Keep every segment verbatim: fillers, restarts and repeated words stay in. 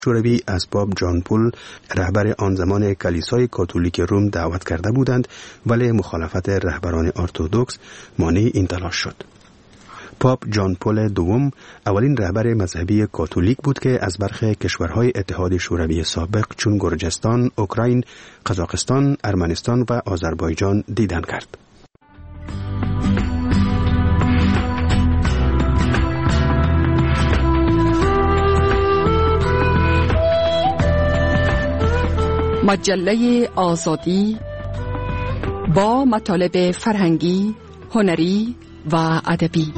شوروی از پاپ جان پل رهبر آن زمان کلیسای کاتولیک روم دعوت کرده بودند، ولی مخالفت رهبران ارتدوکس مانع این تلاش شد. پاپ جان پل دوم اولین رهبر مذهبی کاتولیک بود که از برخی کشورهای اتحاد شوروی سابق چون گرجستان، اوکراین، قزاقستان، ارمنستان و آذربایجان دیدن کرد. مجله آزادی با مطالب فرهنگی، هنری و ادبی.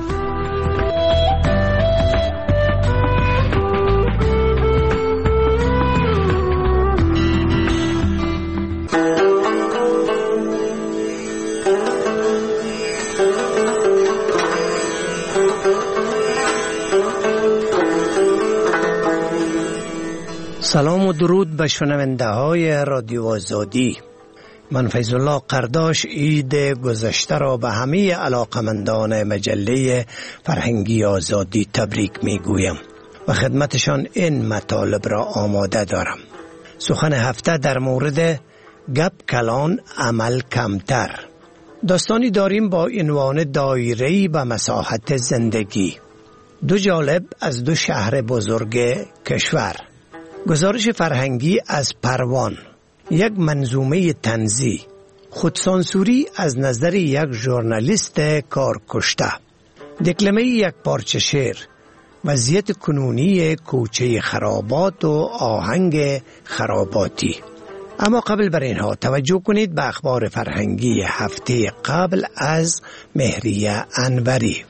سلام و درود به شنونده های رادیو آزادی. من فیض الله قرداش عید گذشته را به همه علاقمندان مجله فرهنگی آزادی تبریک می گویم و خدمتشان این مطالب را آماده دارم. سخن هفته در مورد گپ کلان عمل کمتر. داستانی داریم با عنوان دایره‌ای به مساحت زندگی. دو جالب از دو شهر بزرگ کشور. گزارش فرهنگی از پروان. یک منظومه طنزی. خودسانسوری از نظر یک ژورنالیست کارکشته. دکلمه یک پارچه شعر. وضعیت کنونی کوچه خرابات و آهنگ خراباتی. اما قبل بر اینها توجه کنید به اخبار فرهنگی هفته قبل از مهریه انوری.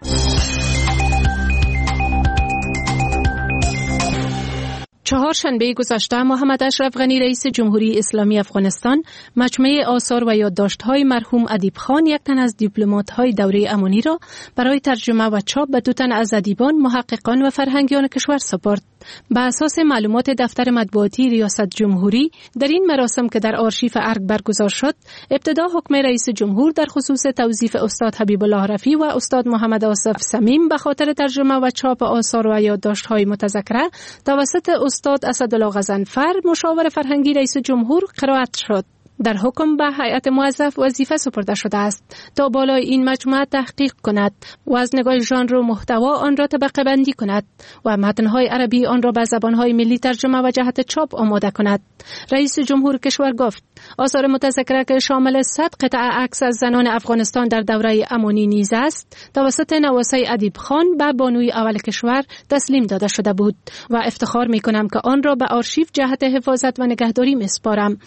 چهارشنبه گذشته محمد اشرف غنی رئیس جمهوری اسلامی افغانستان مجموعه آثار و یادداشت‌های مرحوم ادیب خان، یک تن از دیپلمات‌های دوره امانی را برای ترجمه و چاپ به دو تن از ادیبان، محققان و فرهنگیان کشور سپرد. بر اساس معلومات دفتر مطبوعاتی ریاست جمهوری، در این مراسم که در آرشیف ارگ برگزار شد، ابتدا حکم رئیس جمهور در خصوص توظیف استاد حبیب الله رفیع و استاد محمد آصف صمیم به خاطر ترجمه و چاپ آثار و یادداشت‌های متذکره توسط استاد اسدالله غضنفر، مشاور فرهنگی رئیس جمهور، قرائت شد. در حکم به هیئت موظف وظیفه سپرده شده است تا بالای این مجموعه تحقیق کند و از نگاه ژانر و محتوا آن را طبقه بندی کند و متن‌های عربی آن را به زبان‌های ملی ترجمه و جهت چاپ آماده کند. رئیس جمهور کشور گفت آثار متذکره که شامل صد قطعه عکس از زنان افغانستان در دوره امانی نیز است، توسط نواسه ادیب خان به بانوی اول کشور تسلیم داده شده بود و افتخار می‌کنم که آن را به آرشیو جهت حفاظت و نگهداری می‌سپارم.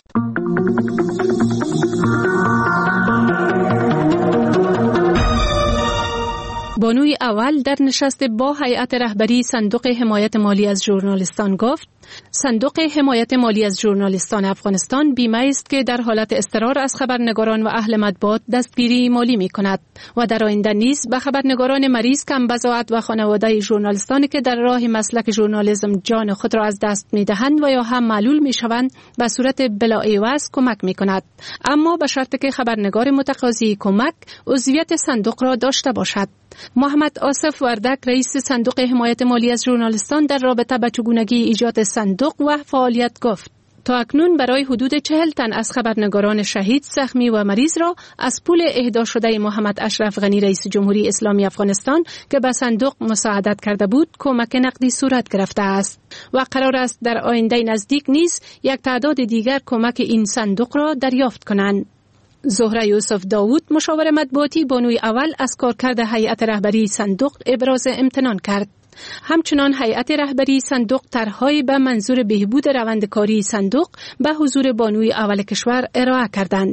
بانوی اول در نشست با هیئت رهبری صندوق حمایت مالی از ژورنالیستان گفت صندوق حمایت مالی از ژورنالیستان افغانستان بیمه است که در حالت اضطرار از خبرنگاران و اهل مطبوعات دستگیری مالی می کند و در آینده نیز به خبرنگاران مریض، کم بضاعت و خانواده ژورنالیستانی که در راه مسلک ژورنالیسم جان خود را از دست می دهند و یا هم معلول می شوند به صورت بلاعوض کمک می کند، اما به شرط که خبرنگار متقاضی کمک عضویت صندوق را داشته باشد. محمد آصف وردک رئیس صندوق حمایت مالی از ژورنالیستان در رابطه با چگونگی ایجاد صندوق و فعالیت گفت تا اکنون برای حدود چهل تن از خبرنگاران شهید، زخمی و مریض را از پول اهدا شده محمد اشرف غنی رئیس جمهوری اسلامی افغانستان که به صندوق مساعدت کرده بود کمک نقدی صورت گرفته است و قرار است در آینده نزدیک نیز یک تعداد دیگر کمک این صندوق را دریافت کنند. زهره یوسف داوود، مشاور مطبوعاتی بانوی اول، از کارکرد هیئت رهبری صندوق ابراز امتنان کرد. همچنان هیئت رهبری صندوق طرح‌های به منظور بهبود روندکاری صندوق به حضور بانوی اول کشور ارائه کردند.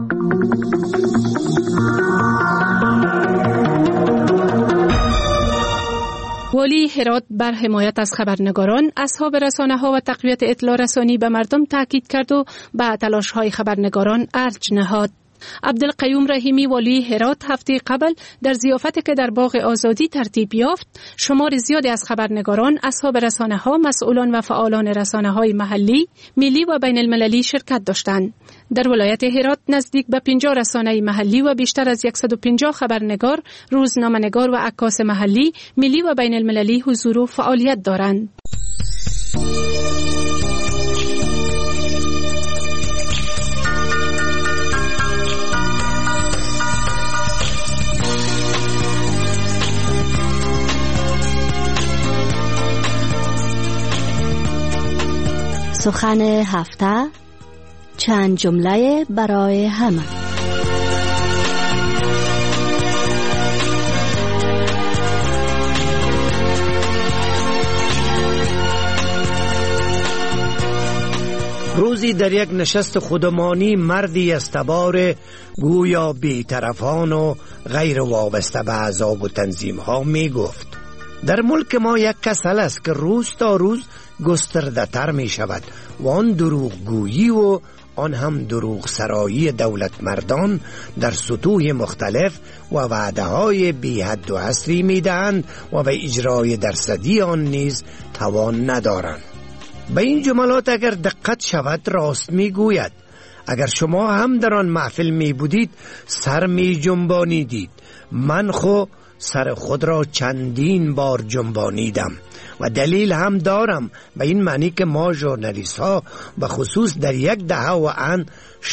والی هرات بر حمایت از خبرنگاران، اصحاب رسانه‌ها و تقویت اطلاع رسانی به مردم تاکید کرد و به تلاش‌های خبرنگاران ارج نهاد. عبدالقیوم رحیمی والی هرات هفته قبل در ضیافتی که در باغ آزادی ترتیب یافت، شمار زیادی از خبرنگاران، اصحاب رسانه‌ها، مسئولان و فعالان رسانه‌های محلی، ملی و بین المللی شرکت داشتند. در ولایت هرات نزدیک به پنجاه رسانه محلی و بیشتر از صد و پنجاه خبرنگار، روزنامه‌نگار و عکاس محلی، ملی و بین المللی حضور و فعالیت دارند. سخن هفته، چند جمله برای همه. روزی در یک نشست خودمانی مردی استبار گویا بی‌طرفان و غیر وابسته به احزاب و تنظیم ها می گفت: در ملک ما یک کسل است که روز تا روز گسترده تر می شود و آن دروغ گویی و آن هم دروغ سرایی دولت مردان در سطوح مختلف و وعده های بی حد و حصری می دهند و به اجرای درصدی آن نیز توان ندارند. به این جملات اگر دقت شود راست می گوید. اگر شما هم در آن محفل می بودید سر می جنبانیدید. من خو سر خود را چندین بار جنبانیدم و دلیل هم دارم، به این معنی که ما ژورنالیست ها به خصوص در یک دهه و ان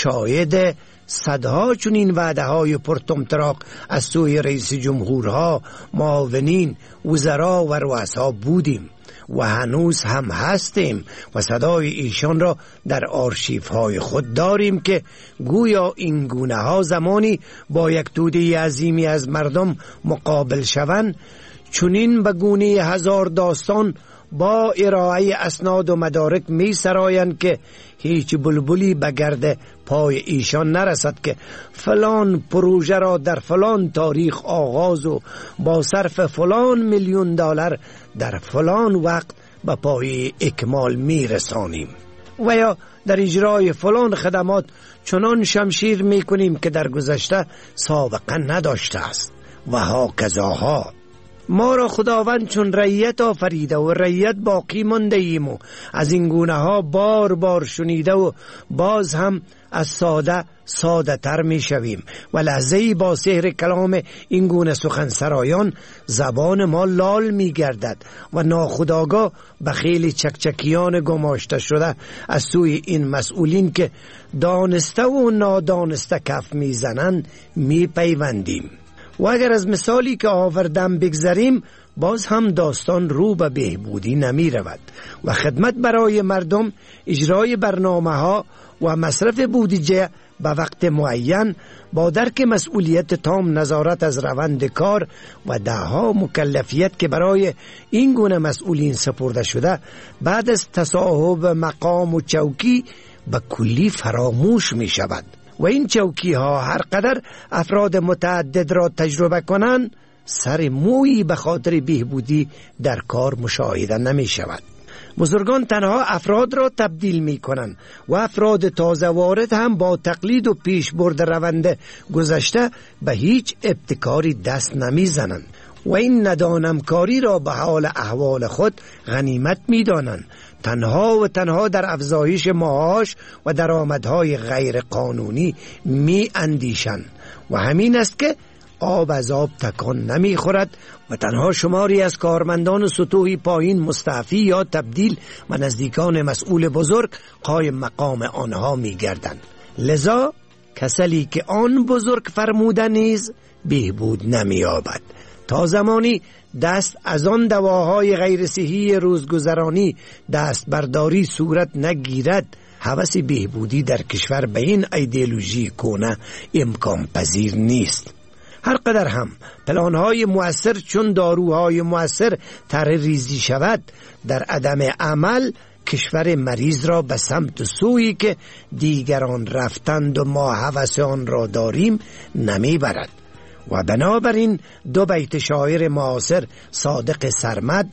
شاهد صدها چنین وعده های پرطمطراق از سوی رئیس جمهورها، معاونین، وزرا و رؤسا بودیم و هنوز هم هستیم و صدای ایشان را در آرشیف های خود داریم که گویا این گونه ها زمانی با یک توده عظیمی از مردم مقابل شوند چنین به گونه هزار داستان با ارائه اسناد و مدارک می سرایند که هیچ بلبلی به گرد پای ایشان نرسد که فلان پروژه را در فلان تاریخ آغاز و با صرف فلان میلیون دلار در فلان وقت به پای اکمال می رسانیم و یا در اجرای فلان خدمات چنان شمشیر می کنیم که در گذشته سابقه نداشته است و ها کذاها. ما را خداوند چون رعیت آفریده و رعیت باقی مانده ایم و از این گونه ها بار بار شنیده و باز هم از ساده ساده تر می شویم و لحظه‌ای با سحر کلام این گونه سخن سرایان زبان ما لال می گردد و ناخودآگاه به خیلی چکچکیان گماشته شده از سوی این مسئولین که دانسته و نادانسته کف می زنند می پیوندیم. و اگر از مثالی که آوردم بگذریم باز هم داستان رو به بهبودی نمی رود و خدمت برای مردم، اجرای برنامه ها و مصرف بودجه به وقت معین با درک مسئولیت تام نظارت از روند کار و دهها مکلفیت که برای این گونه مسئولین سپرده شده بعد از تصاحب مقام و چوکی به کلی فراموش می شود و این چوکی ها هر قدر افراد متعدد را تجربه کنند سر مویی به خاطر بهبودی در کار مشاهده نمی شود. بزرگان تنها افراد را تبدیل می کنند و افراد تازه وارد هم با تقلید و پیش برد روند گذشته به هیچ ابتکاری دست نمی زنند و این ندانمکاری را به حال احوال خود غنیمت می دانند. تنها و تنها در افزایش معاش و درآمدهای غیر قانونی می اندیشند و همین است که آب از آب تکان نمی خورد و تنها شماری از کارمندان سطوحی پایین مستعفی یا تبدیل و نزدیکان مسئول بزرگ قایم مقام آنها می گردند. لذا کسلی که آن بزرگ فرموده نیز بهبود نمی یابد تا زمانی دست از آن دواهای غیر صحی روزگذرانی دست برداری صورت نگیرد هوس بهبودی در کشور به این ایدئولوژی کونه امکان پذیر نیست. هر قدر هم پلانهای مؤثر چون داروهای مؤثر طرح ریزی شود در عدم عمل کشور مریض را به سمت سویی که دیگران رفتند و ما هوس آن را داریم نمی برد و بنابراین دو بیت شاعر معاصر صادق سرمد: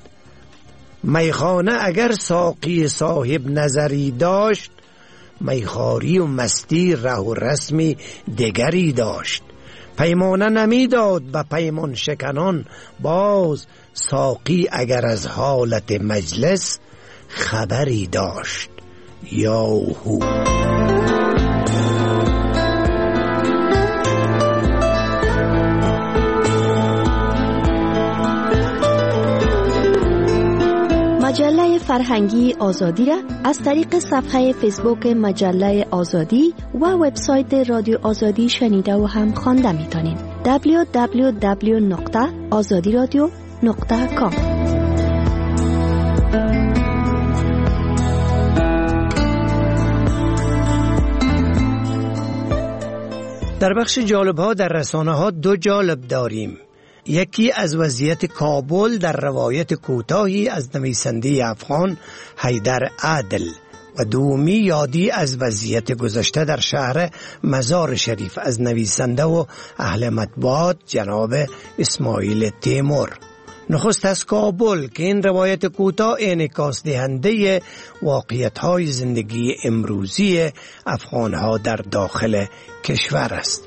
میخانه اگر ساقی صاحب نظری داشت، میخاری و مستی ره و رسمی دگری داشت. پیمانه نمیداد به پیمان شکنان باز، ساقی اگر از حالت مجلس خبری داشت. یاهو مجله فرهنگی آزادی را از طریق صفحه فیسبوک مجله آزادی و وبسایت رادیو آزادی شنیده و هم خوانده میتونین. دبلیو دبلیو دبلیو نقطه آزادی رادیو نقطه کام. در بخش جالب ها در رسانه ها دو جالب داریم. یکی از وضعیت کابل در روایت کوتاهی از نویسنده افغان حیدر عادل و دومی یادی از وضعیت گذشته در شهر مزار شریف از نویسنده و اهل مطبوعات جناب اسماعیل تیمور. نخست از کابل که این روایت کوتاه انعکاس دهنده واقعیت‌های زندگی امروزی افغان‌ها در داخل کشور است.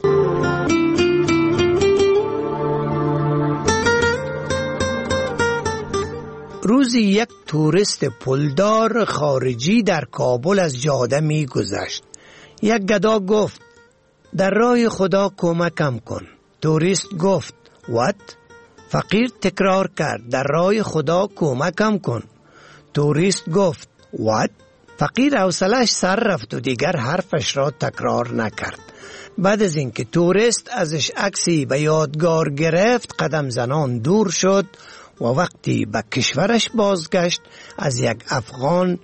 روزی یک توریست پولدار خارجی در کابل از جاده می گذشت. یک گدا گفت در راه خدا کمکم کن. توریست گفت what؟ فقیر تکرار کرد در راه خدا کمکم کن. توریست گفت what؟ فقیر حوصله‌اش سر رفت و دیگر حرفش را تکرار نکرد. بعد از اینکه توریست ازش عکسی به یادگار گرفت قدم زنان دور شد و وقتی به کشورش بازگشت از یک افغان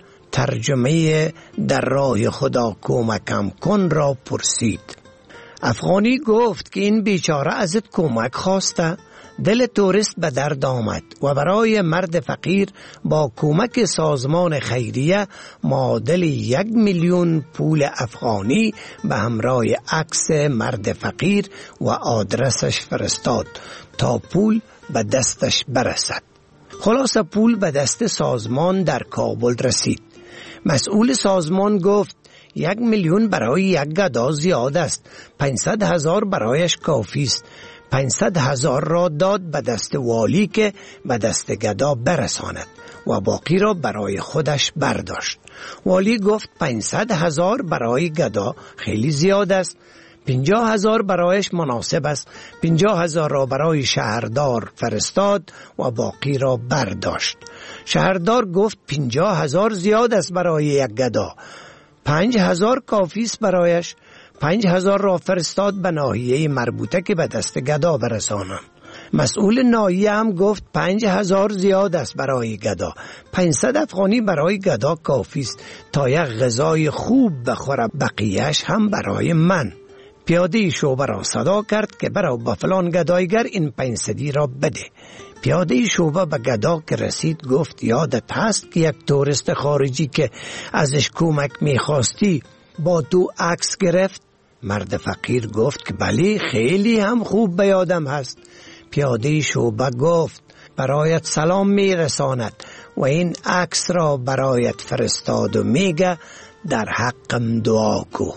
ترجمه در راه خدا کمکم کن را پرسید. افغانی گفت که این بیچاره ازت کمک خواسته. دل توریست به درد آمد و برای مرد فقیر با کمک سازمان خیریه معادل یک میلیون پول افغانی به همراه عکس مرد فقیر و آدرسش فرستاد تا پول به دستش برسد. خلاصه پول به دست سازمان در کابل رسید. مسئول سازمان گفت یک میلیون برای یک گدا زیاد است. پانصد هزار برایش کافی است. پانصد هزار را داد به دست والی که به دست گدا برساند و باقی را برای خودش برداشت. والی گفت پانصد هزار برای گدا خیلی زیاد است. پنجاه هزار برایش مناسب است. پنجاه هزار را برای شهردار فرستاد و باقی را برداشت. شهردار گفت پنجاه هزار زیاد است برای یک گدا. پنج هزار کافی است برایش. پنج هزار را فرستاد به ناحیه مربوطه که به دست گدا برسانم. مسئول ناحیه هم گفت پنج هزار زیاد است برای گدا. پانصد افغانی برای گدا کافی است تا یک غذای خوب بخوره، بقیهش هم برای من. پیاده شعبه را صدا کرد که برو با فلان گدایگر این پانصدی را بده. پیاده شعبه به گدا که رسید گفت یادت هست که یک توریست خارجی که ازش کمک میخواستی با تو عکس گرفت؟ مرد فقیر گفت که بله خیلی هم خوب به یادم هست. پیاده شعبه گفت برایت سلام میرساند و این عکس را برایت فرستاد و میگه در حقم دعا کو.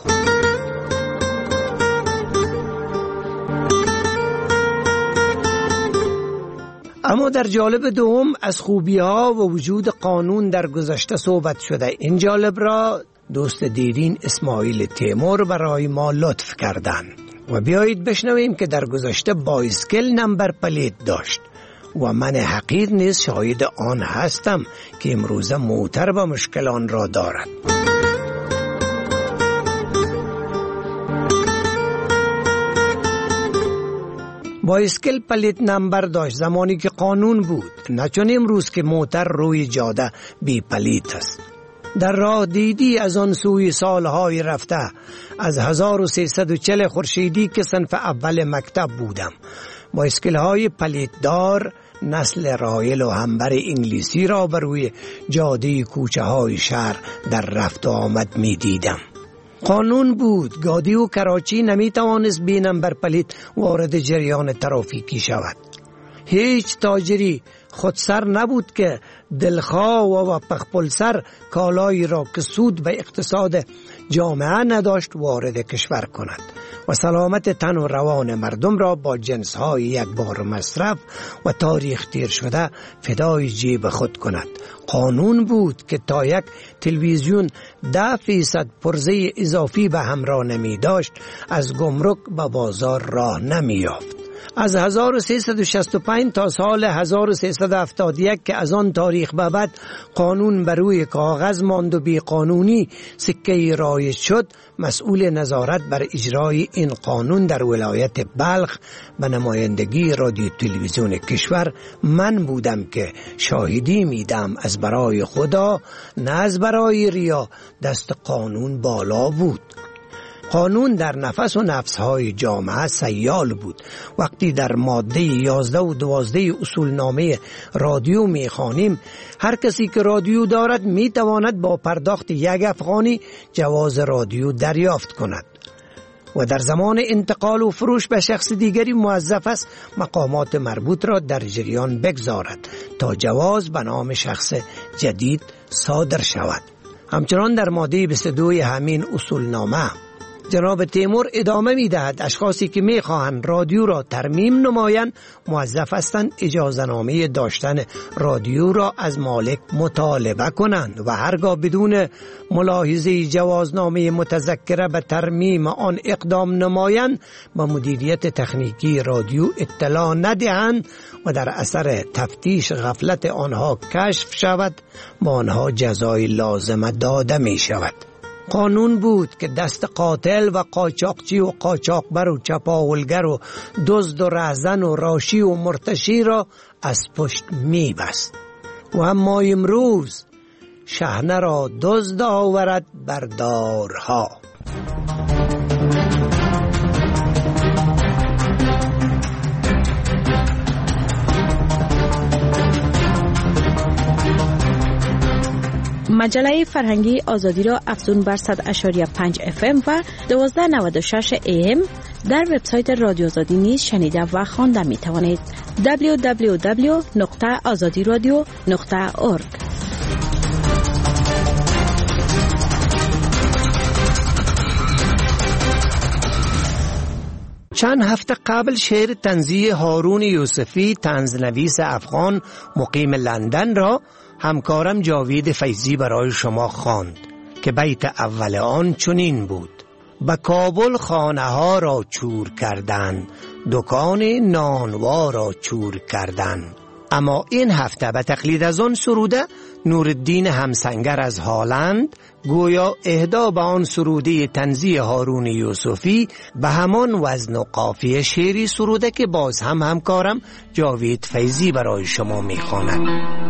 اما در جالب دوم از خوبی ها و وجود قانون در گذشته صحبت شده. این جالب را دوست دیرین اسماعیل تیمور برای ما لطف کردن و بیایید بشنویم که در گذشته بایسکل نمبر پلیت داشت و من حقیر نیز شاهد آن هستم که امروزه موتر با مشکلان را دارد. بایسکل پلیت نمبر داشت زمانی که قانون بود، نه چون امروز که موتر روی جاده بی پلیت است. در راه دیدی از آن سوی سالهای رفته از هزار و سیصد و چهل خورشیدی که صنف اول مکتب بودم بایسکل های پلیت دار نسل رایل و همبر انگلیسی را بر روی جاده کوچه های شهر در رفت و آمد می دیدم. قانون بود گادی و کراچی نمی توانست بی نمبر پلیت وارد جریان ترافیکی شود. هیچ تاجری خودسر نبود که دلخواه و پخپل سر کالایی را که سود به اقتصاد جامعه نداشت وارد کشور کند و سلامت تن و روان مردم را با جنس‌های یک بار مصرف و تاریخ تیر شده فدای جیب خود کند. قانون بود که تا یک تلویزیون ده فیصد پرزه اضافی به همراه نمی داشت از گمرک به بازار راه نمی یافت. از هزار و سیصد و شصت و پنج تا سال هزار و سیصد و هفتاد و یک که از آن تاریخ به بعد قانون بر روی کاغذ ماند و بی قانونی سکه رایج شد، مسئول نظارت بر اجرای این قانون در ولایت بلخ به نمایندگی رادیو تلویزیون کشور من بودم که شاهدی میدم از برای خدا نه از برای ریا دست قانون بالا بود. قانون در نفس و نفسهای جامعه سیال بود. وقتی در ماده یازده و دوازده اصولنامه رادیو میخوانیم هر کسی که رادیو دارد میتواند با پرداخت یک افغانی جواز رادیو دریافت کند و در زمان انتقال و فروش به شخص دیگری موظف است مقامات مربوط را در جریان بگذارد تا جواز به نام شخص جدید صادر شود. همچنان در ماده بیست و دو همین اصولنامه جناب تیمور ادامه می دهد اشخاصی که می خواهند رادیو را ترمیم نمایند موظف هستند اجازه نامه داشتن رادیو را از مالک مطالبه کنند و هرگاه بدون ملاحظه جوازنامه متذکره به ترمیم آن اقدام نمایند به مدیریت تکنیکی رادیو اطلاع ندهند و در اثر تفتیش غفلت آنها کشف شود با آنها جزای لازم داده می شود. قانون بود که دست قاتل و قاچاقچی و قاچاقبر و چپاولگر و دزد و رهزن و راشی و مرتشی را از پشت می بست و اما امروز شحنه را دزد آورد بردارها. مجله فرهنگی آزادی را افزون بر صد و پنج اف ام و دوازده نود و شش ای ام در وبسایت رادیو آزادی نیز شنیده و خوانده می توانید. دبلیو دبلیو دبلیو نقطه آزادی رادیو نقطه اورگ. چند هفته قبل شعر طنزی هارون یوسفی طنزنویس افغان مقیم لندن را همکارم جاوید فیضی برای شما خواند که بیت اول آن چنین بود: به کابل خانه ها را چور کردند، دکان نانوا را چور کردند. اما این هفته به تقلید از آن سروده نورالدین همسنگر از هالند گویا اهدا به آن سروده طنزی هارون یوسفی به همان وزن و قافیه شعری سروده که باز هم همکارم جاوید فیضی برای شما میخواند.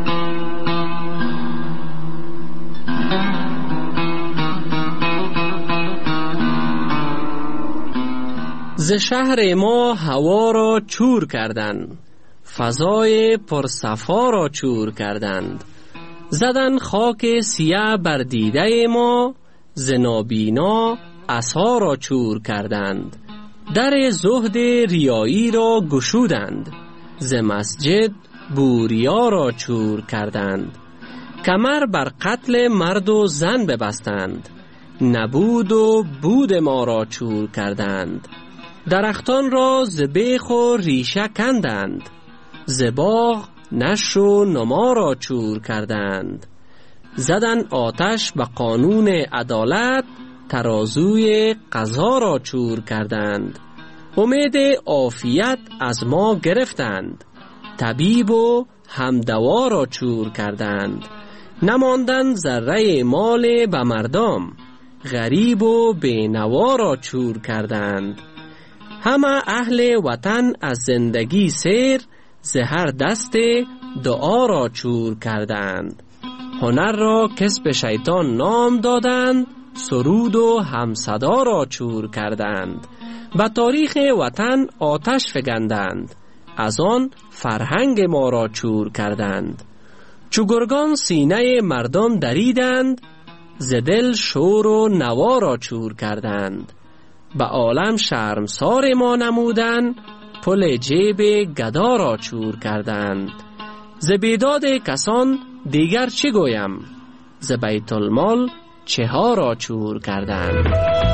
ز شهر ما هوا را چور کردند، فضای پرصفا را چور کردند. زدن خاک سیاه بر دیده ما، ز نابینا عصا را چور کردند. در زهد ریایی را گشودند، ز مسجد بوریا را چور کردند. کمر بر قتل مرد و زن ببستند، نبود و بود ما را چور کردند. درختان را ز بیخ و ریشه کندند، ز باغ نشر و نما را چور کردند. زدن آتش به قانون عدالت، ترازوی قضا را چور کردند. امید عافیت از ما گرفتند، طبیب و همدوا را چور کردند. نماندن ذره مال به مردم، غریب و بینوا را چور کردند. همه اهل وطن از زندگی سیر، ز هر دست دعا را چور کردند. هنر را کسب شیطان نام دادند، سرود و همصدا را چور کردند. به تاریخ وطن آتش فگندند، از آن فرهنگ ما را چور کردند. چو گرگان سینه مردم دریدند، ز دل شور و نوا را چور کردند. به عالم شرمسار ما نمودند، پل جیب گدا را چور کردند. ز بیداد کسان دیگر چه گویم، ز بیت المال چه ها را چور کردند.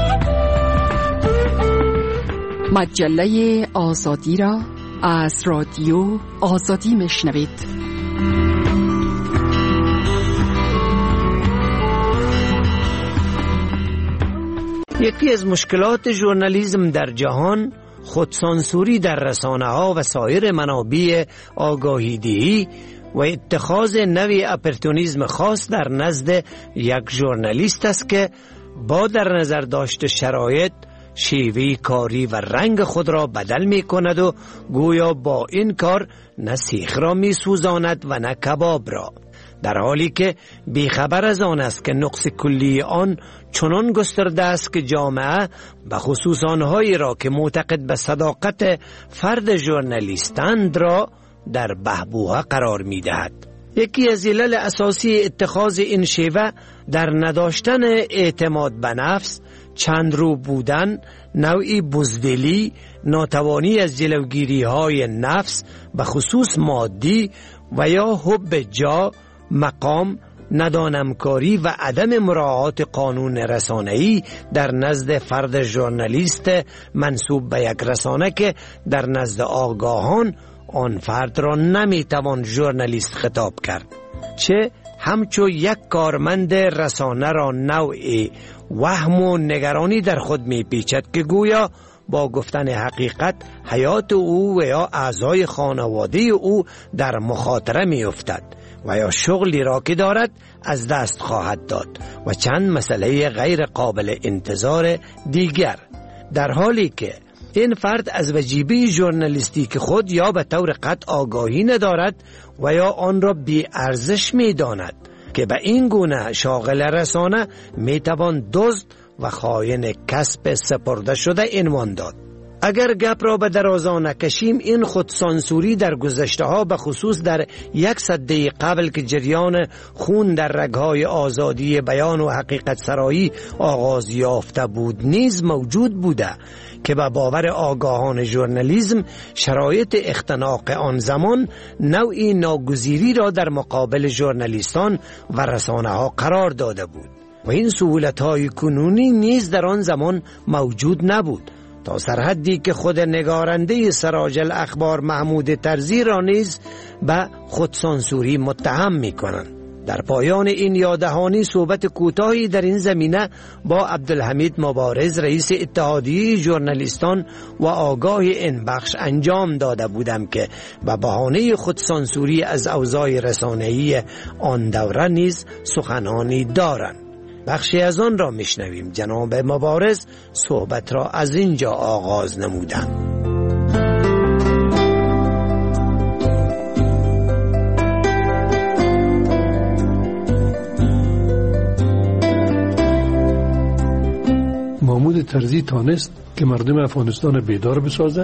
مجله آزادی را از رادیو آزادی میشنوید. یکی از مشکلات ژورنالیسم در جهان خودسانسوری در رسانه ها و سایر منابع آگاهیدهی و اتخاذ نوع اپورتونیسم خاص در نزد یک ژورنالیست است که با در نظر داشت شرایط شیوه کاری و رنگ خود را بدل می کند و گویا با این کار نه سیخ را می سوزاند و نه کباب را، در حالی که بیخبر از آن است که نقص کلی آن چنان گسترده است که جامعه به خصوص آنهایی را که معتقد به صداقت فرد ژورنالیستند را در بحبوحه قرار می دهد. یکی از علل اساسی اتخاذ این شیوه در نداشتن اعتماد به نفس، چند رو بودن، نوعی بزدلی، ناتوانی از جلوگیری های نفس به خصوص مادی و یا حب جا، مقام، ندانمکاری و عدم مراعات قانون رسانه‌ای در نزد فرد ژورنالیست منسوب به یک رسانه که در نزد آگاهان آن فرد را نمیتوان ژورنالیست خطاب کرد، چه همچو یک کارمند رسانه را نوعی وهم و نگرانی در خود میپیچد که گویا با گفتن حقیقت حیات او و یا اعضای خانواده او در مخاطره میافتد و یا شغلی را که دارد از دست خواهد داد و چند مسئله غیر قابل انتظار دیگر، در حالی که این فرد از وجیبه ژورنالیستیک خود یا به طور قطع آگاهی ندارد و یا آن را بی ارزش می داند که به این گونه شاغل رسانه می توان دزد و خائن کسب سپرده شده عنوان داد. اگر گپ را به درازا نکشیم، این خودسانسوری در گذشته ها به خصوص در یک سده قبل که جریان خون در رگهای آزادی بیان و حقیقت سرایی آغاز یافته بود نیز موجود بوده که به باور آگاهان ژورنالیسم شرایط اختناق آن زمان نوعی ناگزیری را در مقابل ژورنالیستان و رسانه ها قرار داده بود و این سهولت های کنونی نیز در آن زمان موجود نبود، تا سرحدی که خود نگارنده سراج الاخبار محمود طرزی را نیز به خودسانسوری متهم می کنند. در پایان این یاددهانی صحبت کوتاهی در این زمینه با عبدالحمید مبارز رئیس اتحادیه ژورنالیستان و آگاه این بخش انجام داده بودم که به بهانه خودسانسوری از اوضاع رسانه‌ای آن دوره نیز سخنانی دارند. بخشی از آن را میشنویم. جناب مبارز صحبت را از اینجا آغاز نمودند. محمود طرزی تانست که مردم افغانستان بیدار بسازه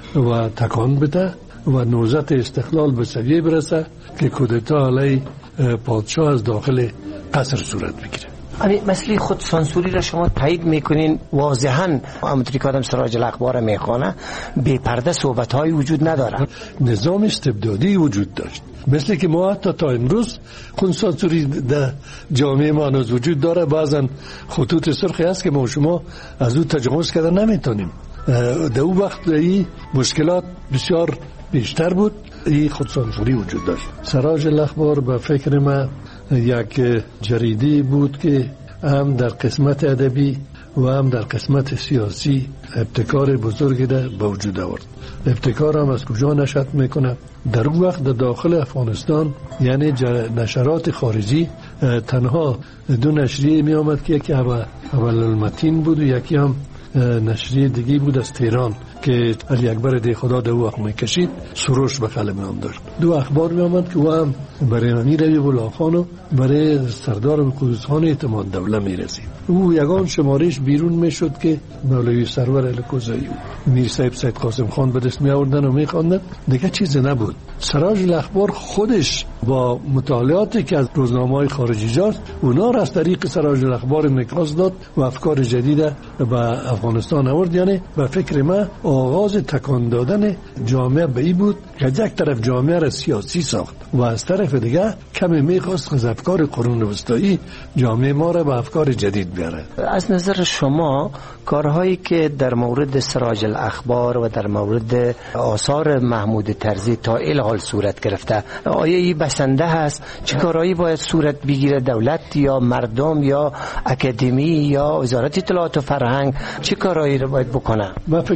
و تکان بده و نوزت استقلال به سویه برسه که کودتا علیه پادشاه از داخل قصر صورت بگیره. امی مسئله خود سانسوری را شما تایید میکنین؟ واضحاً همونطوری که آدم سراج الاخبار میخوانه بی پرده صحبت های وجود نداره. نظام استبدادی وجود داشت، مثل که ما حتی تا امروز خود سانسوری در جامعه ما هنوز وجود داره. بعضا خطوط سرخی هست که ما شما از او تجاوز کردن نمیتونیم. در اون وقت این مشکلات بسیار بیشتر بود، این خود سانسوری وجود داشت. سراج الاخبار به فکر ما یک جریده بود که هم در قسمت ادبی و هم در قسمت سیاسی ابتکار بزرگی را به وجود آورد. ابتکار هم از کجا نشأت میکنه؟ در اون وقت در داخل افغانستان یعنی نشرات خارجی تنها دو نشریه می آمد که یکی اول المتین بود و یکی هم نشریه دیگه بود از تهران که علی اکبر دی خدا در وقت میکشید، سروش به قلم نام داشت. دو اخبار می آمد که او هم برای امیر حبیب الله خان و برای سردار قدوس خان اعتماد دوله می رسید. او یگان شمارش بیرون می شد که مولوی سرور الکوزایی و میر صاحب سید قاسم خان به دست می آوردن و می خواندن، دیگه چیز نبود. سراج الاخبار خودش با مطالعاتی که از روزنامه‌های خارجی جاست، اونا را از طریق سراج الاخبار انعکاس داد و افکار جدید به افغانستان آورد. یعنی به فکر من آغاز تکان دادن جامعه به این بود که یک طرف جامعه را سیاسی ساخت و از طرف دیگه کمی میخواست از افکار قرون وسطایی جامعه ما را به افکار جدید بیاره. از نظر شما کارهایی که در مورد سراج الاخبار و در مورد آثار محمود طرزی تا الحال صورت گرفته، آیا این بسنده هست؟ چه کارهایی باید صورت بگیره؟ دولت یا مردم یا اکادمی یا وزارت اطلاعات و فرهنگ چه کارهایی رو باید بکنه؟ من فکر میکنم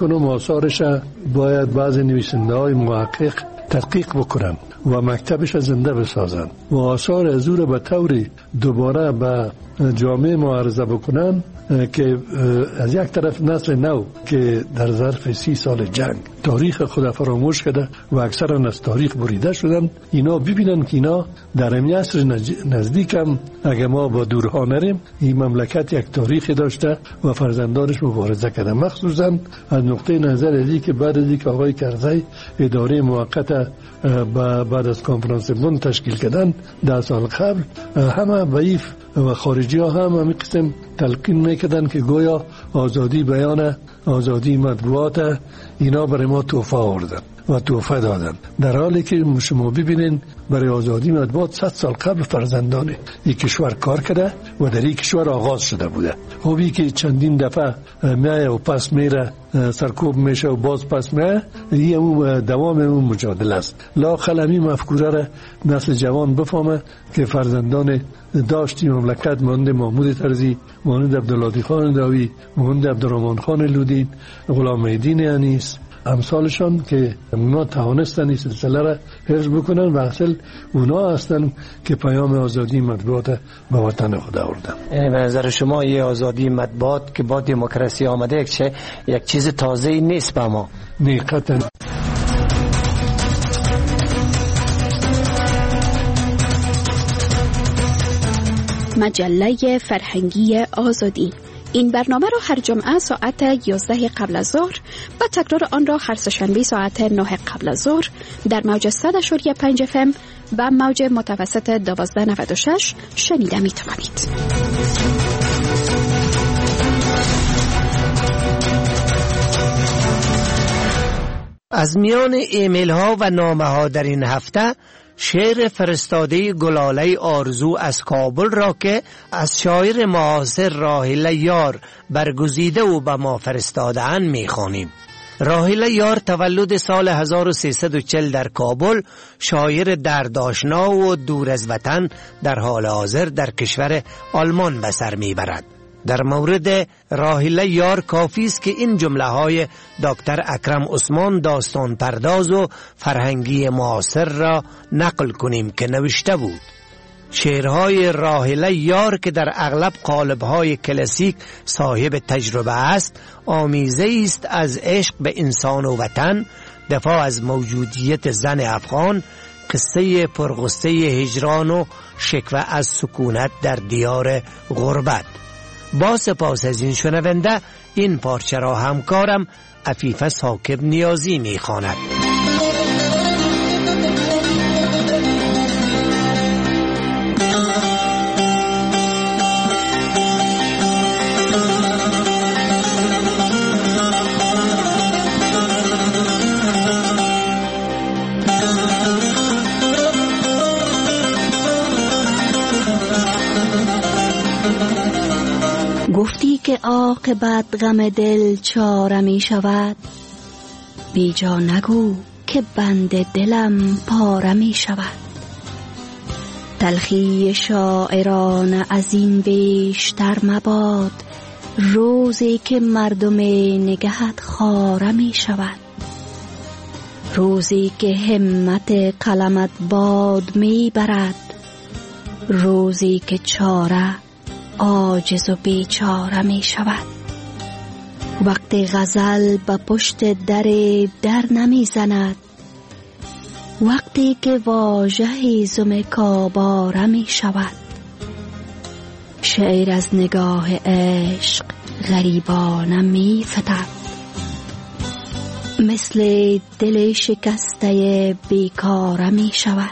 میکنم آثارش باید بعض نویسنده های محقق تحقیق بکنن و مکتبش زنده بسازن و آثار از او را به طور دوباره به جامعه معرضه بکنن که از یک طرف نسل نو که در ظرف سی سال جنگ تاریخ خود فراموش کرده و اکثرا از تاریخ بریده شدن، اینا ببینن که اینا در این عصر نزدیک هم اگه ما با دورها نریم این مملکت یک تاریخی داشته و فرزندانش مبارزه کرده، مخصوصا از نقطه نظر ازی که بعد از اینکه آقای کرزی اداره موقت بعد از کنفرانس بن تشکیل کردن ده سال قبل، همه ضعیف و خارجی ها هم همین قسم تلقین میکردن که گویا آزادی بیان، آزادی مطبوعات اینا برای ما تحفه آوردن و تحفه دادن، در حالی که شما ببینین برای آزادی مطبوعات صد سال قبل فرزندان این کشور کار کرده و در این کشور آغاز شده بوده. خوبی که چندین دفعه میایه و پس میره سرکوب میشه و باز پس میایه، این دوام اون مجادله است. لااقل همین مفکوره را نسل جوان بفهمه که فرزندان داشتی مملکت مانند محمود طرزی، مانند عبدالعاطی خان داوی، مانند عبدالرحمن خان لودین، غلام الدین انیس، امثالشان که اونا توانستن این سلسله را حفظ بکنن و اصل اونا هستن که پیام آزادی مطبوعات به وطن خود آوردن. یعنی به نظر شما یه آزادی مطبوعات که با دموکراسی آمده یک چه یک چیز تازه‌ای نیست به ما؟ نه قطعاً. مجله فرهنگی آزادی. این برنامه را هر جمعه ساعت یازده قبل از ظهر و تکرار آن را هر سه‌شنبه ساعت نه قبل از ظهر در موج صد و پنج اف ام و موج متوسط دوازده نود و شش شنیده می توانید. از میان ایمیل ها و نامه ها در این هفته شعر فرستاده گلاله آرزو از کابل را که از شاعر معاصر راحله یار برگزیده و به ما فرستاده‌اند می‌خوانیم. راحله یار تولد سال هزار و سیصد و چهل در کابل، شاعر دردآشنا و دور از وطن در حال حاضر در کشور آلمان به سر می‌برد. در مورد راحله یار کافی است که این جمله های دکتر اکرم عثمان داستان پرداز و فرهنگی معاصر را نقل کنیم که نوشته بود: شعرهای راحله یار که در اغلب قالب‌های کلاسیک صاحب تجربه است، آمیزه است از عشق به انسان و وطن، دفاع از موجودیت زن افغان، قصه پرغصه هجران و شکوه از سکونت در دیار غربت. با سپاس از این شنونده، این پارچه را همکارم عفیفه ثاقب نیازی می‌خواند. گفتی که عاقبت غم دل چاره می شود، بی جا نگو که بند دلم پاره می شود. تلخی شاعران از این بیشتر مباد، روزی که مردم نگهت خاره می شود. روزی که همت قلمت باد می برد، روزی که چاره عاجز و بیچاره می شود. وقتی غزل به پشت در در نمی زند، وقتی که واژه زم کاباره می شود. شعر از نگاه عشق غریبانه می فتد، مثل دل شکسته بیکاره می شود.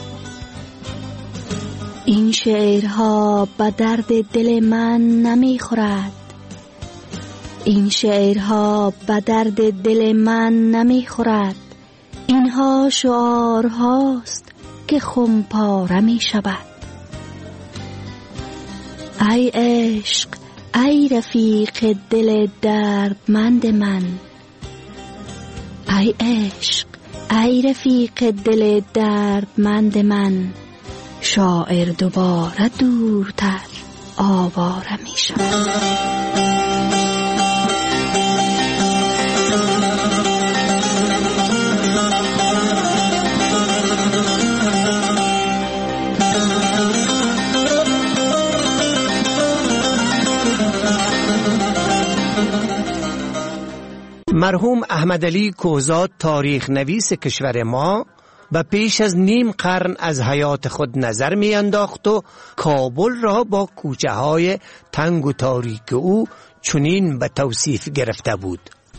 این شعرها به درد دل من نمی خورد، این شعرها به درد دل من نمی خورد. اینها شعارهاست که خم پاره می شود. ای عشق، ای رفیق دل دردمند من، ای عشق، ای رفیق دل دردمند من، شاعر دوباره دورتر آواره می شود. مرحوم احمدعلی کوزاد تاریخ نویس کشور ما و پیش از نیم قرن از حیات خود نظر می انداخت و کابل را با کوچه های تنگ و تاریک او چنین به توصیف گرفته بود: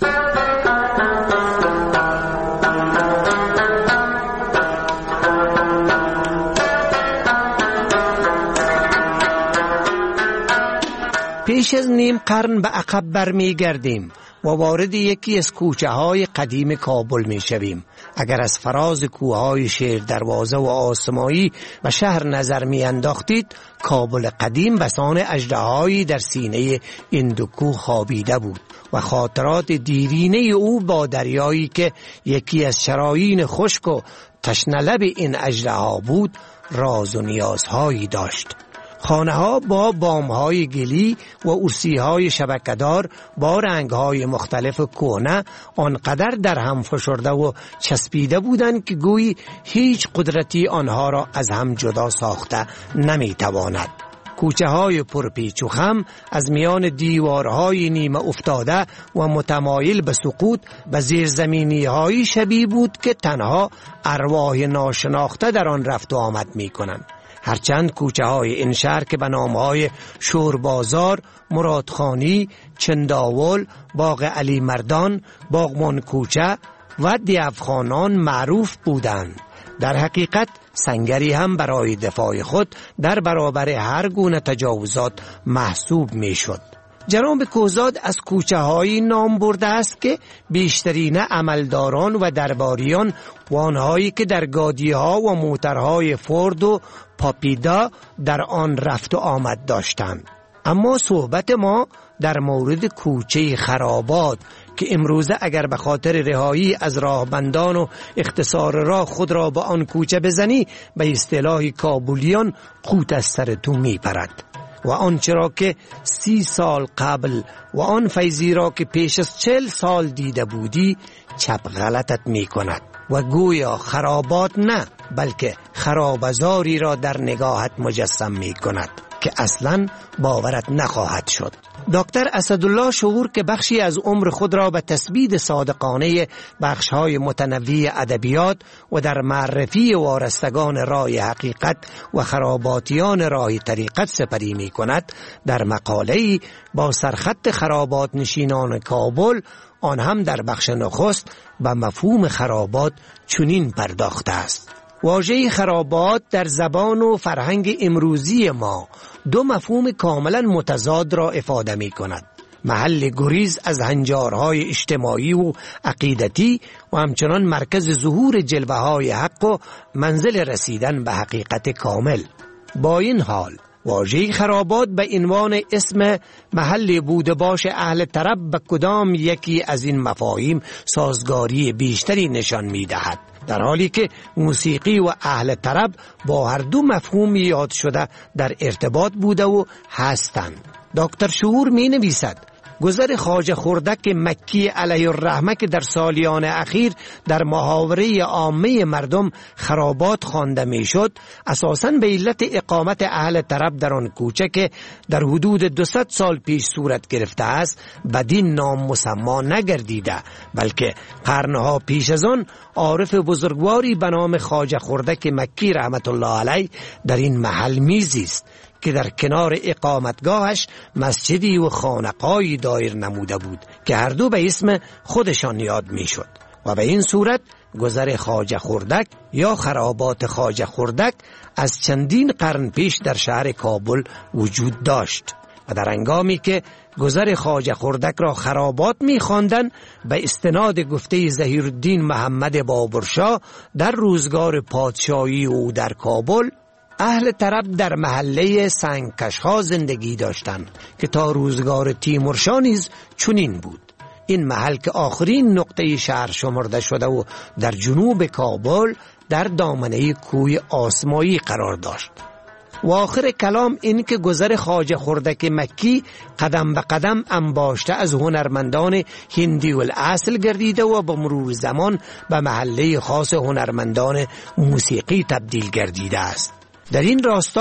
پیش از نیم قرن به عقب برمی گردیم و وارد یکی از کوچه های قدیم کابل می شویم. اگر از فراز کوههای شیر دروازه و آسمایی و شهر نظر می انداختید، کابل قدیم بسان اژدهایی در سینه این دو کوه خوابیده بود و خاطرات دیرینه او با دریایی که یکی از شرايين خشک و تشنه لب این اژدها بود راز و نیازهایی داشت. خانه ها با بام های گلی و ارسی های شبکه‌دار با رنگ های مختلف کهنه آنقدر در هم فشرده و چسبیده بودند که گویی هیچ قدرتی آنها را از هم جدا ساخته نمی تواند. کوچه های پرپیچ و خم از میان دیوارهای نیمه افتاده و متمایل به سقوط به زیرزمینی های شبیه بود که تنها ارواح ناشناخته در آن رفت و آمد می کنند. هرچند کوچه های این شهر که به نام های شوربازار، مرادخانی، چنداول، باغ علی مردان، باغمان کوچه و دیوخانان معروف بودند، در حقیقت سنگری هم برای دفاع خود در برابر هر گونه تجاوزات محسوب می شد. جناب کوزاد از کوچه های نام برده است که بیشترین عملداران و درباریان و آنهایی که در گادی ها و موترهای فورد و پاپیدا در آن رفت و آمد داشتند. اما صحبت ما در مورد کوچه خرابات که امروزه اگر به خاطر رهایی از راهبندان و اختصار راه خود را به آن کوچه بزنی به اصطلاح کابلیان قوت از سر تو می پرد و آنچه را که سی سال قبل و آن فیضی را که پیش از چل سال دیده بودی چپ غلطت می کند و گویا خرابات نه بلکه خرابزاری را در نگاهت مجسم می کند که اصلا باورت نخواهد شد. دکتر اسدالله شعور که بخشی از عمر خود را به تثبیت صادقانه بخش‌های متنوع ادبیات و در معرفی وارستگان راه حقیقت و خراباتیان راه طریقت سپری می کند، در مقاله‌ای با سرخط خرابات نشینان کابل، آن هم در بخش نخست، به مفهوم خرابات چنین پرداخته است: واژه خرابات در زبان و فرهنگ امروزی ما دو مفهوم کاملا متضاد را افاده می کند: محل گریز از هنجارهای اجتماعی و عقیدتی و همچنان مرکز ظهور جلوه های حق و منزل رسیدن به حقیقت کامل. با این حال واژه خرابات به عنوان اسم محل بوده باش اهل طرب به کدام یکی از این مفاهیم سازگاری بیشتری نشان می دهد، در حالی که موسیقی و اهل طرب با هر دو مفهوم یاد شده در ارتباط بوده و هستند. دکتر شعور می نویسد: گذر خواجه خردک مکی علیه الرحمه که در سالیان اخیر در محاوره عامه مردم خرابات خوانده می شد، اساساً به علت اقامت اهل طرب در آن کوچه که در حدود دویست سال پیش صورت گرفته است بدین نام مسما نگردیده، بلکه قرنها پیش از آن عارف بزرگواری به نام خواجه خردک مکی رحمت الله علیه در این محل میزیست که در کنار اقامتگاهش مسجدی و خانقاهی دایر نموده بود که هر دو به اسم خودشان یاد می شد و به این صورت گذر خواجه خردک یا خرابات خواجه خردک از چندین قرن پیش در شهر کابل وجود داشت و در هنگامی که گذر خواجه خردک را خرابات می خواندند به استناد گفته ظهیرالدین محمد بابرشاه در روزگار پادشاهی او در کابل، اهل طرب در محله سنگکشها زندگی داشتند که تا روزگار تیمورشاه نیز چنین بود. این محل که آخرین نقطه شهر شمرده شده و در جنوب کابل در دامنه کوه آسمایی قرار داشت. و آخر کلام این که گذر خواجه خردک مکی قدم به قدم انباشته از هنرمندان هندی الاصل گردیده و با مرور زمان به محله خاص هنرمندان موسیقی تبدیل گردیده است. در این راستا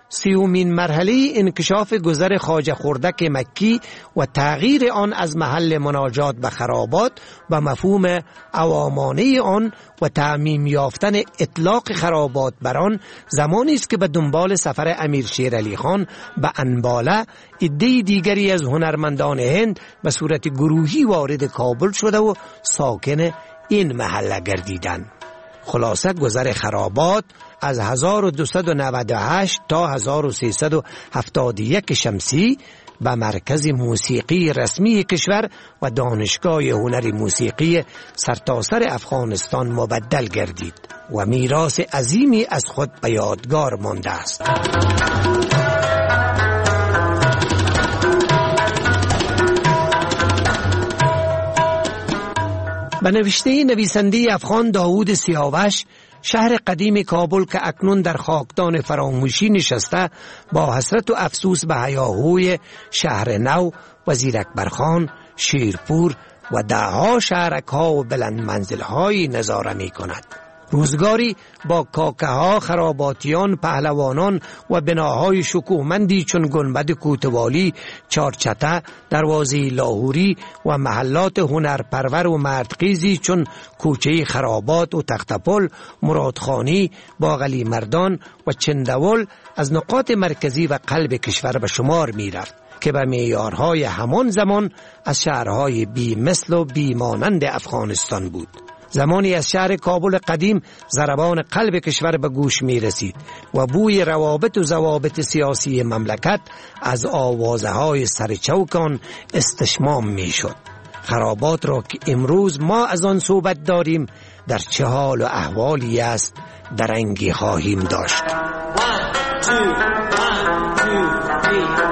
سیومین مرحله انکشاف گذر خواجه خردک مکی و تغییر آن از محل مناجات به خرابات و مفهوم عوامانه آن و تعمیم یافتن اطلاق خرابات بر آن زمانی است که به دنبال سفر امیر شیر علی خان به انباله عده دیگری از هنرمندان هند به صورت گروهی وارد کابل شده و ساکن این محله گردیدند. خلاصه گذر خرابات از هزار و دویست و نود و هشت تا هزار و سیصد و هفتاد و یک شمسی به مرکز موسیقی رسمی کشور و دانشگاه هنر موسیقی سرتاسر افغانستان مبدل گردید و میراث عظیمی از خود به یادگار مانده است. به نوشته نویسنده افغان داوود سیاوش، شهر قدیم کابل که اکنون در خاکدان فراموشی نشسته با حسرت و افسوس به هیاهوی شهر نو و زیرکبرخان، شیرپور و دهها شهرک‌ها و بلند منزل‌های نظاره می‌کند. روزگاری با کاکه ها، خراباتیان، پهلوانان و بناهای شکوهمندی چون گنبد کوتوالی، چارچته، دروازه لاهوری و محلات هنرپرور و مردخیزی چون کوچه خرابات و تختپل، مرادخانی، باغلی مردان و چندول از نقاط مرکزی و قلب کشور به شمار می رفت که به معیارهای همان زمان از شهرهای بی مثل و بی مانند افغانستان بود. زمانی از شهر کابل قدیم ضربان قلب کشور به گوش می رسید و بوی روابط و ضوابط سیاسی مملکت از آوازه های سرچوکان استشمام می شد. خرابات را که امروز ما از آن صحبت داریم در چه حال و احوالی است درنگی خواهیم داشت. One, two, one, two, three.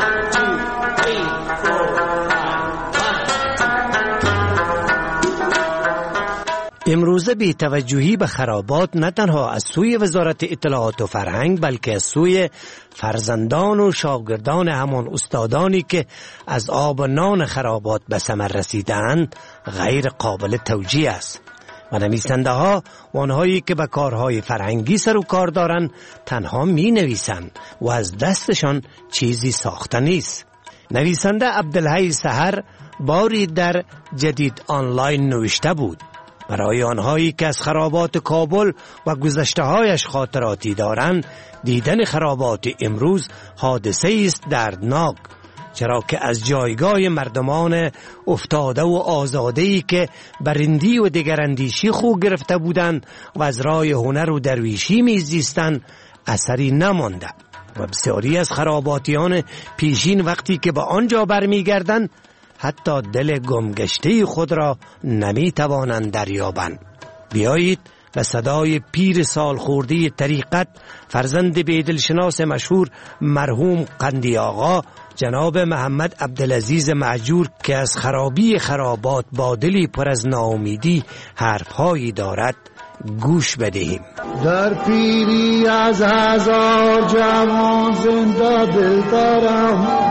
امروزه بی توجهی به خرابات نه تنها از سوی وزارت اطلاعات و فرهنگ بلکه از سوی فرزندان و شاگردان همان استادانی که از آب و نان خرابات به ثمر رسیدند غیر قابل توجیه است و نویسنده ها و آنهایی که به کارهای فرهنگی سر و کار دارند تنها می نویسند و از دستشان چیزی ساخته نیست. نویسنده عبدالحی سحر باری در جدید آنلاین نوشته بود: برای آنهایی که از خرابات کابل و گذشته‌هایش خاطراتی دارند، دیدن خرابات امروز حادثه است دردناک، چرا که از جایگاه مردمان افتاده و آزاده‌ای که برندی و دگراندیشی خو گرفته بودند و از راه هنر و درویشی می‌زیستند اثری نمانده و بسیاری از خراباتیان پیشین وقتی که به آنجا برمیگردند حتی دل گمگشته خود را نمی توانند دریابند. بیایید به صدای پیر سال خورده طریقت، فرزند بیدلشناس مشهور مرحوم قندی آقا جناب محمد عبدالعزیز معجور که از خرابی خرابات با دلی پر از ناامیدی حرفهایی دارد گوش بدهیم. در پیری از هزار جوان زنده دل دارم،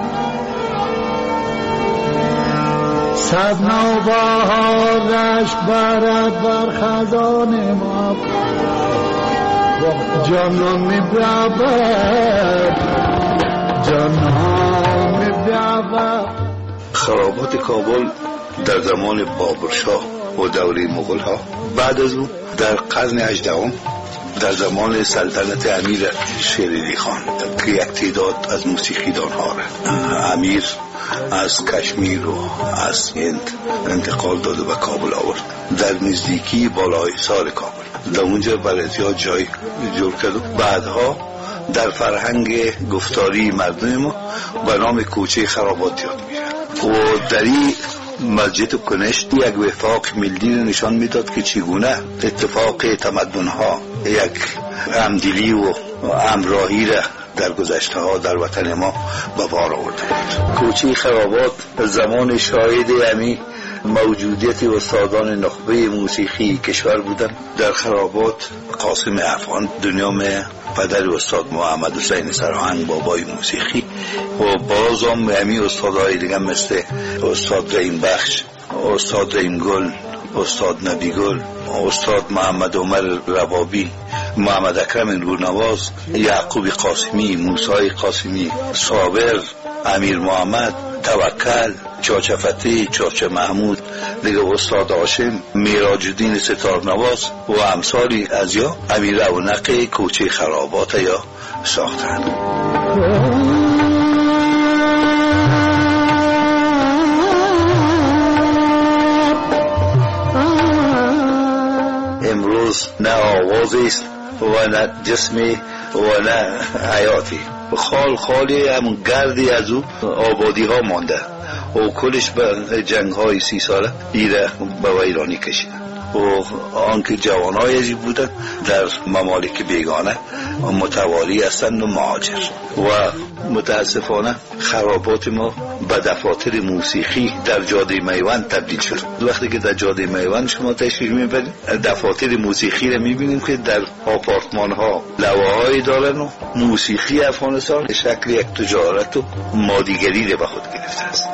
صد نوبهار رشک برد بر خزان ما، جانم می برد جانم می برد. خرابات کابل در زمان بابرشاه و دوره مغول ها، بعد از او در قرن هجدهم در زمان سلطنت امیر شیر علی خان که یک تعداد از موسیقیدان ها را امیر از کشمیر و از هند انتقال داده به کابل آورد. در نزدیکی بالای سال کابل در اونجا برای جای جور کرد و بعدها در فرهنگ گفتاری مردم ما به نام کوچه خرابات یاد میشه و در این مسجد کنشت یک وفاق ملی نشان میداد که چگونه اتفاق تمدن ها یک همدلی و همراهی را در گذشته ها در وطن ما به بار آورده بود. کوچه خرابات زمان شاهد امی موجودیت استادان نخبه موسیقی کشور بودند. در خرابات قاسم افغان دنیام پدر استاد محمد حسین سرهنگ بابای موسیقی و بازم امی استادهای دیگه مثل استاد رحیم بخش، استاد رحیم گل، استاد نبی گل، استاد محمد عمر ربابی محمد اکرم نورنواز، یعقوب قاسمی، موسی قاسمی، صابر، امیر محمد، توکل، چاچه فتحی، چاچه محمود، دیگه استاد هاشم، میراج الدین ستارنواز و امثالی از یا امیر رونق کوچه خرابات یا ساختن. امروز نه آوازی است و نه جسمی و نه حیاتی، خال خالی همون گردی از او آبادی ها مانده و کلش به جنگ های سی ساله ایره به ویرانی کشیدن و آنکه جوانای ازی بودن در ممالک بیگانه متوالی هستند و مهاجر و متاسفانه خرابات ما به دفاتر موسیقی در جاده میوند تبدیل شد. وقتی که در جاده میوند شما تشریف میبرید دفاتر موسیقی رو میبینیم که در آپارتمان ها لوحه‌ای دارن و موسیقی افغانستان شکل یک تجارت و مادیگری رو به خود گرفته است.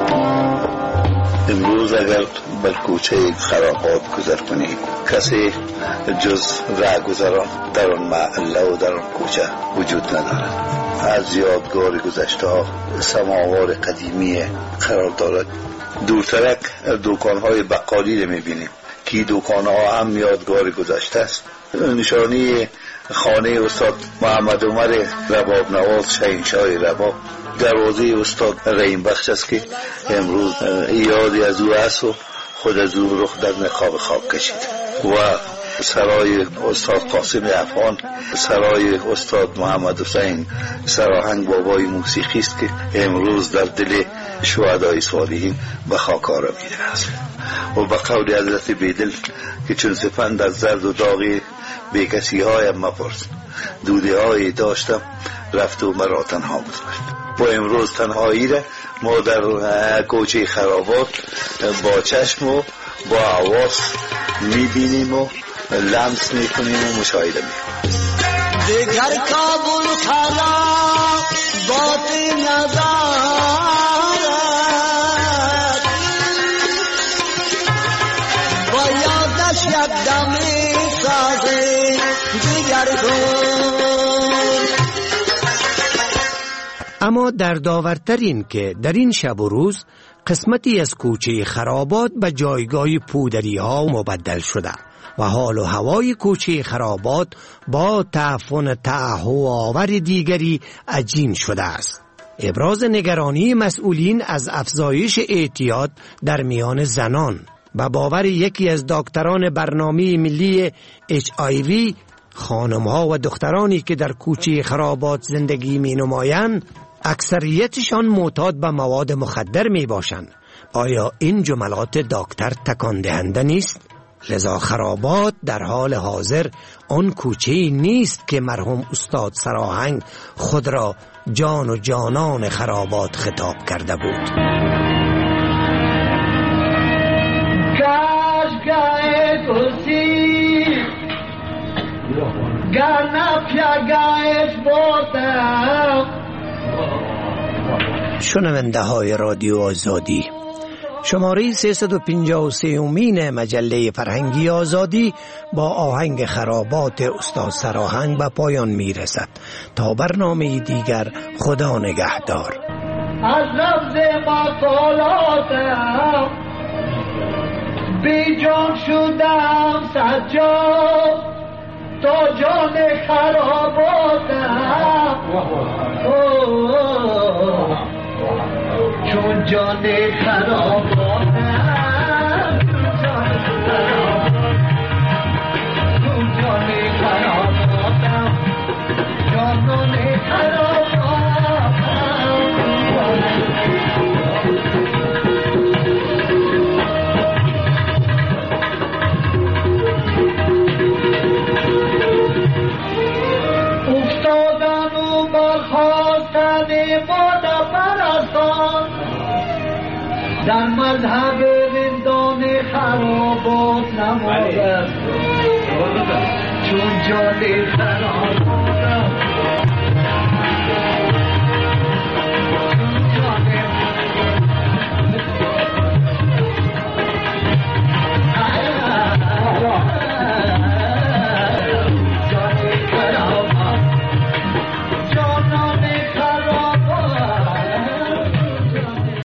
امروز اگر بر کوچه خرابات گذر کنید کسی جز رهگذران در آن محله و در آن کوچه وجود ندارد. از یادگار گذشته ها سماوار قدیمی قرار دارد. دورترک دکان‌های بقالی رو می‌بینیم که دکان‌ها هم یادگار گذشته است. نشانی خانه استاد محمد عمر رباب نواز شهنشاه رباب، دروازه استاد رحیم بخش است که امروز یادی از او است و خود از او رخ در نقاب خواب کشید و سرای استاد قاسم افغان، سرای استاد محمد حسین سراهنگ بابای موسیقی است که امروز در دل شهدای صالحین به خاک آرمیده است و به قول حضرت بیدل که چون سپند از زرد و داغی به کسی هایم مپرس، دوده هایی داشتم رفت و مرا تنها گذاشت. با امروز تنهایی را ما در کوچه خرابات با چشم و با حواس میبینیم و لمس میکنیم و مشاهده میکنیم. دیگر کابل خراب باطی ندارد با یادش یک دمی سازی دیگر کن. اما در داورتر این که در این شب و روز قسمتی از کوچه خرابات به جایگاه پودری ها مبدل شده و حال و هوای کوچه خرابات با تعفن تعهو آور دیگری عجین شده است. ابراز نگرانی مسئولین از افزایش اعتیاد در میان زنان و باور یکی از دکتران برنامه ملی اچ آی وی خانم‌ها و دخترانی که در کوچه خرابات زندگی می‌نمایند اکثریتشان معتاد به مواد مخدر میباشند. آیا این جملات دکتر تکان دهنده نیست؟ لذا خرابات در حال حاضر آن کوچه‌ای نیست که مرحوم استاد سراهنگ خود را جان و جانان خرابات خطاب کرده بود. کاش گاه گسی گرنا پیاگاهش بودم. شنونده های رادیو آزادی، شماره سیصد و پنجاه و سه امین مجله فرهنگی آزادی با آهنگ خرابات استاد سراهنگ به پایان می رسد. تا برنامه دیگر خدا نگهدار. از لفظ مقالاتم بی جان شدم سجاد تا جان خراباتم چون جان خراباتم چون جان خراباتم جانان افتادن و برخواستن باده پرستان در مذهب رندان خرابات نماید چون جان خرابات